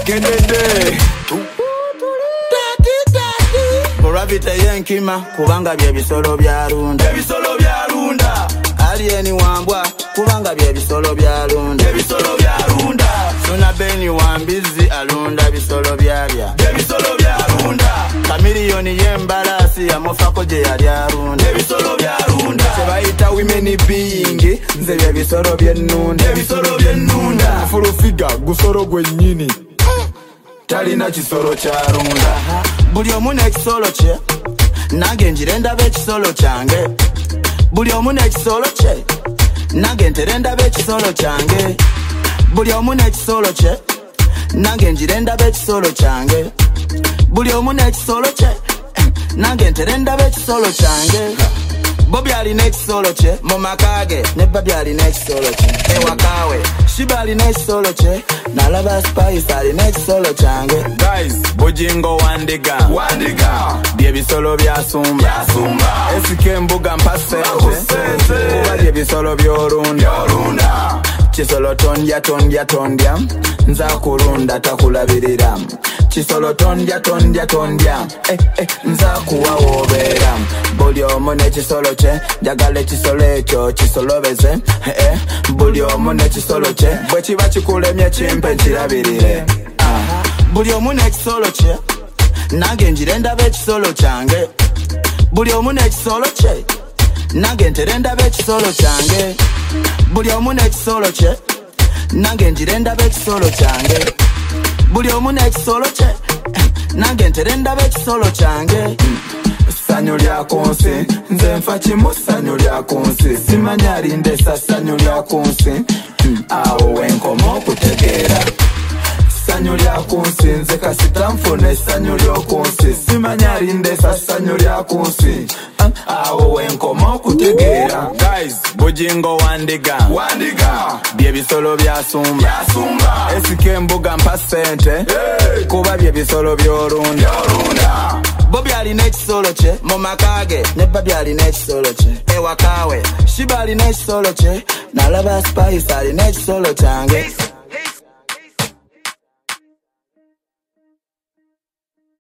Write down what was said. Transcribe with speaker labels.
Speaker 1: Kendede Murabite yenkima kubanga bye bisolo byalunda ebisolo byalunda Alieni wambwa kubanga bye bisolo byalunda ebisolo byalunda Suna beni wambizi alunda bisolo byalya ebisolo byalunda Kamiliyoni yembalasi yamofako je yali alunda ebisolo byalunda Sebayita women being nze bye bisolo byennunda ebisolo byennunda Full figure gusolo gwennyini Talina kisolo kyalunda Buli omu n'ekisolo kye nange njire ndaba ekisolo kyange Buli omu n'ekisolo kye nange ntere ndaba ekisolo kyange Buli omu n'ekisolo kye nange njire ndaba ekisolo kyange Buli omu n'ekisolo kye nange ntere ndaba ekisolo kyange Bobby alina ekisolo kye mu maka ge ne Baby alina ekisolo kye ewakawe Shiba alina ekisolo kye nalaba Spice alina ekisolo kyange Guys, Bujingo wandiga bye bisolo byasumba Esike mbuga mpasente kuba bye bisolo byolunda Kisolo tondya nza kulunda takulabirira Kisolo tondya nza kuwa wobeera Buli omu n'ekisolo kye njagala ekisolo ekyo kisolobeze Buli omu n'ekisolo kye bwe kiba kikulemye kimpe nkirabirire Buli omu n'ekisolo kye nange njire ndaba ekisolo kyange Buli omu n'ekisolo kye nange ntere ndaba ekisolo kyange Buli omu n'ekisolo kye nange njire ndaba ekisolo kyange Buli omu n'ekisolo kye nange ntere ndaba ekisolo kyange Sanyu lya kunsi nze nfa kimu sanyu lya kunsi Simanya alindesa sanyu lya kunsi awo wenkoma okutegeera Sanyu lya kunsi nze kasita nfune sanyu ly'okunsi Simanya alindesa sanyu lya kunsi awo wenkoma okutegeera Guys, Bujingo wandiga bye bisolo byasumba Esike mbuga mpasente kuba bye bisolo byolunda Bobby alina ekisolo kye mu maka ge ne Baby alina ekisolo kye ewakawe Shiba alina ekisolo kye nalaba Spice alina ekisolo kyange